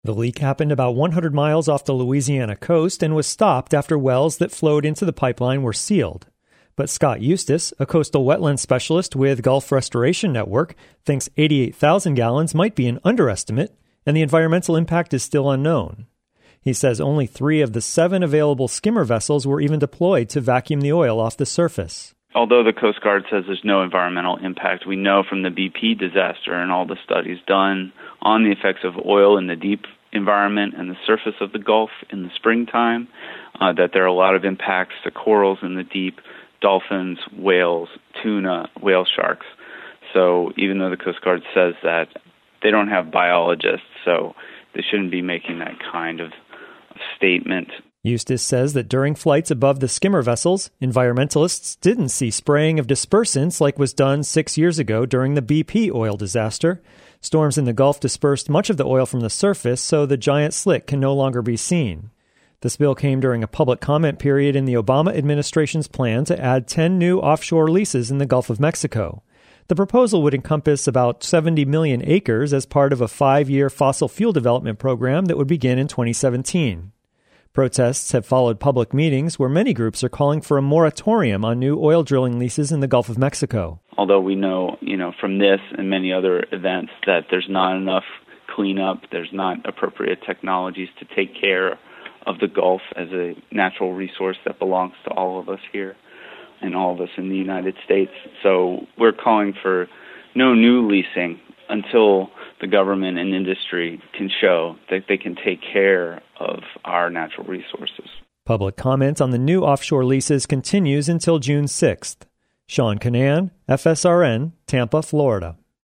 The leak happened about 100 miles off the Louisiana coast and was stopped after wells that flowed into the pipeline were sealed. But Scott Eustace, a coastal wetland specialist with Gulf Restoration Network, thinks 88,000 gallons might be an underestimate, and the environmental impact is still unknown. He says only 3 of the 7 available skimmer vessels were even deployed to vacuum the oil off the surface. Although the Coast Guard says there's no environmental impact, we know from the BP disaster and all the studies done on the effects of oil in the deep environment and the surface of the Gulf in the springtime that there are a lot of impacts to corals in the deep, dolphins, whales, tuna, whale sharks. So even though the Coast Guard says that, they don't have biologists, so they shouldn't be making that kind of statement. Eustace says that during flights above the skimmer vessels, environmentalists didn't see spraying of dispersants like was done 6 years ago during the BP oil disaster. Storms in the Gulf dispersed much of the oil from the surface, so the giant slick can no longer be seen. The spill came during a public comment period in the Obama administration's plan to add 10 new offshore leases in the Gulf of Mexico. The proposal would encompass about 70 million acres as part of a 5-year fossil fuel development program that would begin in 2017. Protests have followed public meetings where many groups are calling for a moratorium on new oil drilling leases in the Gulf of Mexico. Although we know, from this and many other events that there's not enough cleanup, there's not appropriate technologies to take care of the Gulf as a natural resource that belongs to all of us here and all of us in the United States. So we're calling for no new leasing until the government and industry can show that they can take care of our natural resources. Public comment on the new offshore leases continues until June 6th. Sean Canan, FSRN, Tampa, Florida.